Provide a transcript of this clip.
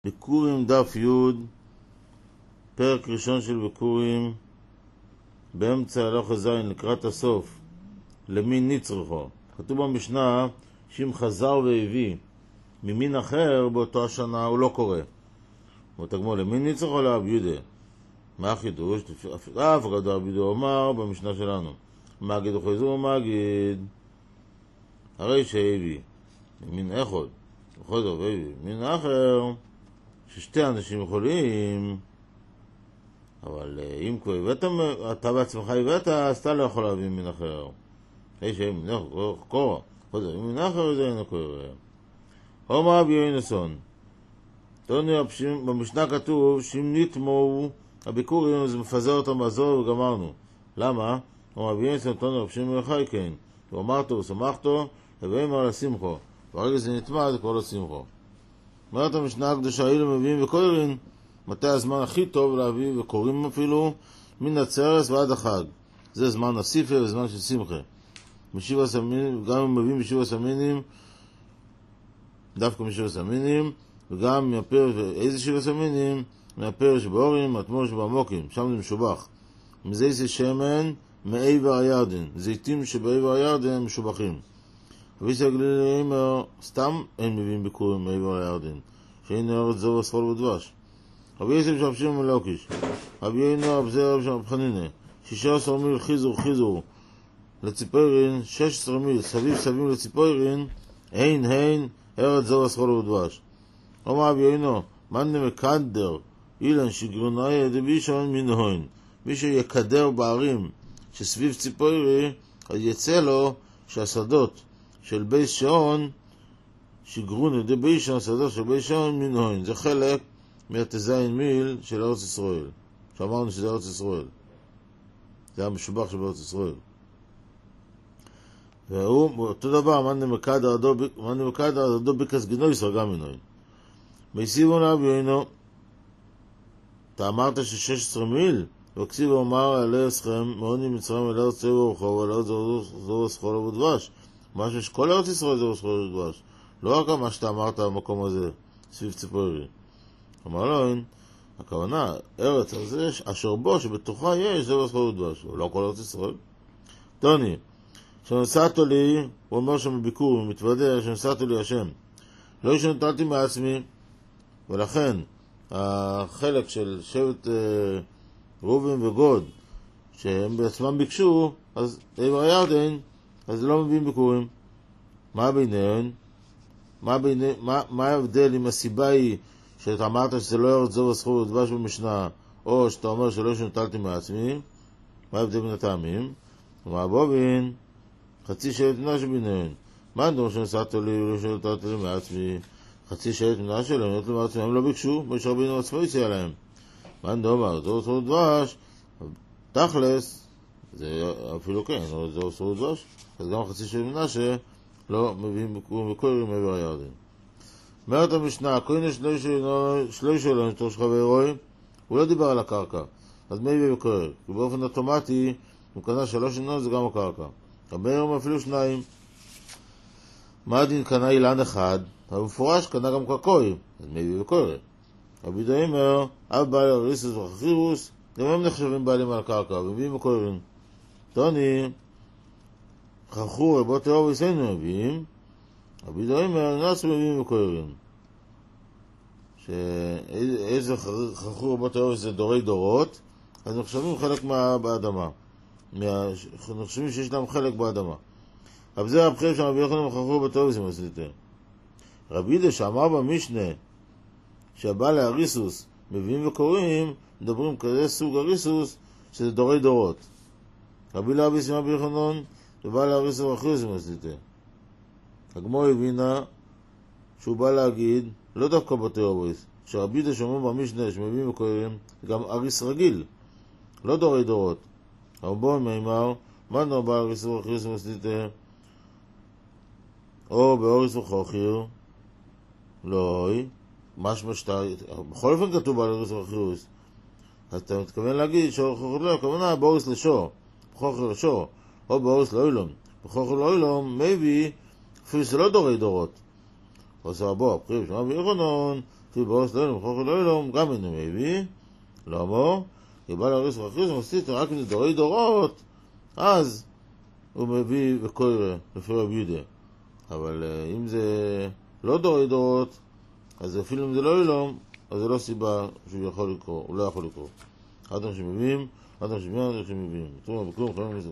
ביקורים דף י', פרק ראשון של ביקורים, באמצע הלכה ז' לקראת הסוף, למי נצרכו. כתוב במשנה שאם חזר והביא ממין אחר באותו השנה הוא לא קורא. ותגמור למי נצרכו לאב יהודה. מה החידוש? אף גדול רבי יהודה אומר במשנה שלנו. מגיד וחזור ומגיד. הרי שהביא ממין אחד וחזר והביא ממין אחר, ששתי אנשים יכולים, אבל אם כבר הבאת, אתה בעצמך הבאת, אז אתה לא יכול להביא ממין אחר. הרי שהביא ממין אחר קורא, חזר ממין אחר זה אינו קורא. אומר רבי יונסון, במשנה כתוב שאם נתמו הביקורים אז מפזר אותם בזור וגמרנו. למה? אומר רבי יונסון, תונו רבי שמעון חי כן, הוא אמרת ושמחתו ובאמר לשמחו, ברגע זה נטמע זה כבר לא שמחו. אומרת המשנה הקדושה, אילו מביאים וקוראים, מתי הזמן הכי טוב להביא וקוראים אפילו מן הצרס ועד החג. זה זמן הסיפה וזמן של שמחה. גם אם מביאים בשבע סמינים, דווקא משבע סמינים, וגם מהפרש, איזה שבע סמינים? מהפרש שבאורים, מהתמור שבעמוקים, שם זה משובח. מזיסי שמן מעבר הירדן, זיתים שבעבר הירדן הם משובחים. רבי הגלילי סתם אין מביאים ביקורים מעבר הירדן, שאין ארץ זו וסחול ודבש. רבי יוסף שפשים מלוקיש, רבי יונו רב זר רב שם חנינה, 16 מיל חיזור לציפוירין, 16 מיל סביב לציפוירין, אין ארץ זו וסחול ודבש. אומר רבי יונו, מן מקדר אילן שגרונאי דבישון מנהוין, מי שיקדר בערים שסביב ציפוירי, אז יצא לו שהשדות של בית שעון שגרון ידי בישון, שדות של בית שעון מנהוין, זה חלק מהתזיין מיל של ארץ ישראל, שאמרנו שזה ארץ ישראל, זה המשובח של ארץ ישראל. והוא אותו דבר, מן נמקד עדו בקס גנוי סרגה מנהוין. מייסיבון רבי יונו, אתה אמרת ש16 מיל, וכסיב אומר עלי אסכם מעוני מצרים אל ארץ צבע ורחוב אל ארץ זו סחול ודבש, משהו שכל ארץ ישראל זו סחול ודבש, לא רק מה שאתה אמרת במקום הזה סביב ציפורי. אמר לו, הכוונה ארץ הזה אשר בו שבתוכה יש זו סחול ודבש, לא כל ארץ ישראל. טוני, שנסעתו לי, הוא אומר שם בביקור, הוא מתוודע שנסעתו לי השם, לא שנטלתי מעצמי, ולכן החלק של שבט רובין וגוד שהם בעצמם ביקשו, אז עבר הירדן, אז לא מביאים ביקורים. מה ביניהם? מה ההבדל אם הסיבה היא שאתה אמרת שזה לא ארץ זו וסחול ודבש במשנה, או שאתה אומר שלא שנטלתי מעצמי? מה ההבדל בין הטעמים? ומה בובין? חצי שאלת מנה שביניהם. מה הדור שנסעתו לי ולא שנטלתי לי מעצמי? חצי שאלת מנה שלהם, הם לא ביקשו, ויש רבינו עצמו יציע להם. מה נדומר? זו סחול דבש, תכלס, זה אפילו כן, זו סחול דבש, אז גם חצי שאלת מנה שלא מביאים ביקורים וקוראים מעבר הירדן. אומרת המשנה, כהנה שלוש שלו נתור שלך ואירועי, הוא לא דיבר על הקרקע, אז מי הביא וקורא? כי באופן אוטומטי, הוא קנה 3 עינות, זה גם הקרקע. המאירים אפילו 2. מה הדין קנה אילן אחד? אבל מפורש קנה גם קרקוי, אז מי הביא וקורא? רבי יהודה אומר, אב בעל הריסוס וחכירוס, גם הם נחשבים בעלים על הקרקע, ומביאים וקוראים. טוני, חכור רבות תאור ויסיינו מביאים, רבי יהודה אומר, נעשו מביאים וקוראים. שאיזה חכור רבות תאור זה דורי דורות, אז נחשבים חלק באדמה. נחשבים שיש להם חלק באדמה. אבל זה רב חייב שרבי יוחנן חכור רבות תאור זה מסליטר. רבי יהודה שאמר במשנה, שהבעל הריסוס מביאים וקוראים, מדברים כזה סוג הריסוס שזה דורי דורות. רבי לרבי סימה ביוחנן שבעל הריסוס וחכירוס זה מסליטר. הגמור הבינה שהוא בא להגיד לא דווקא בתיאוריס, שרבי יהודה שאומר במשנה שמביאים וקוראים גם אריס רגיל, לא דורי דורות. אבל בואו מימר, מה נו בעל הריסוס וחכירוס זה מסליטר? או באוריס וחכיר? לא, משמע שאתה, בכל אופן כתוב בעל הריסוס וחכירוס, אז אתה מתכוון להגיד שחכיר לא, הכוונה באוריס לשור, בחוכר לשור, או באוריס לאוילום. בחוכר לאוילום, מייבי, אפילו זה לא דורי דורות. עושה בוא, פחיב, שמע ביוחנן, כתיב באורס לא אילום, חוכר לא אילום, גם אינו מביא. למה? כי בא להריס וחריס ומסתית רק מדורי דורות, אז הוא מביא בכל לפי רבי יהודה. אבל אם זה לא דורי דורות, אז אפילו אם זה לא אילום, אז זה לא סיבה שהוא יכול לקרוא, הוא לא יכול לקרוא. אדם שמביאים, אדם שמביאים, אדם שמביאים.